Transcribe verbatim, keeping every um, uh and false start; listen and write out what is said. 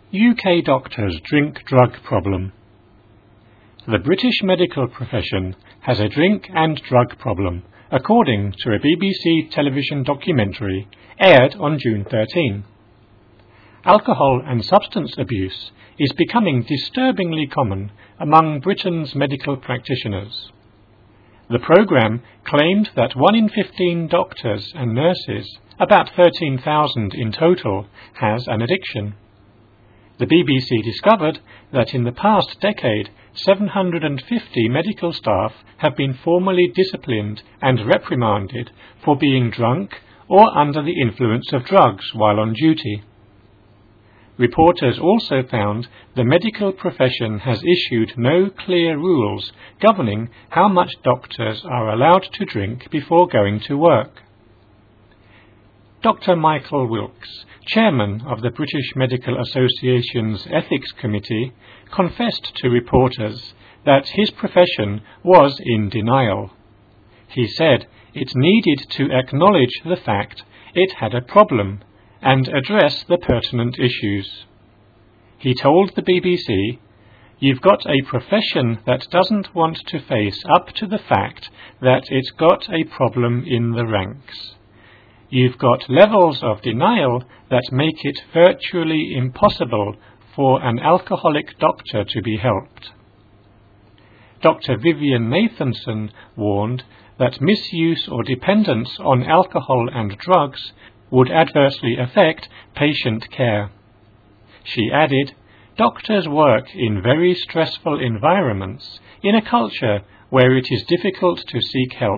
U K doctors drink drug problem. The British medical profession has a drink and drug problem, according to a B B C television documentary aired on June thirteenth. Alcohol and substance abuse is becoming disturbingly common among Britain's medical practitioners. The programme claimed that one in fifteen doctors and nurses, about thirteen thousand in total, has an addiction. The B B C discovered that in the past decade, seven hundred fifty medical staff have been formally disciplined and reprimanded for being drunk or under the influence of drugs while on duty. Reporters also found the medical profession has issued no clear rules governing how much doctors are allowed to drink before going to work. Doctor Michael Wilkes, chairman of the British Medical Association's Ethics Committee, confessed to reporters that his profession was in denial. He said it needed to acknowledge the fact it had a problem and address the pertinent issues. He told the B B C, "You've got a profession that doesn't want to face up to the fact that it's got a problem in the ranks. You've got levels of denial that make it virtually impossible for an alcoholic doctor to be helped." Doctor Vivian Nathanson warned that misuse or dependence on alcohol and drugs would adversely affect patient care. She added, "Doctors work in very stressful environments, in a culture where it is difficult to seek help.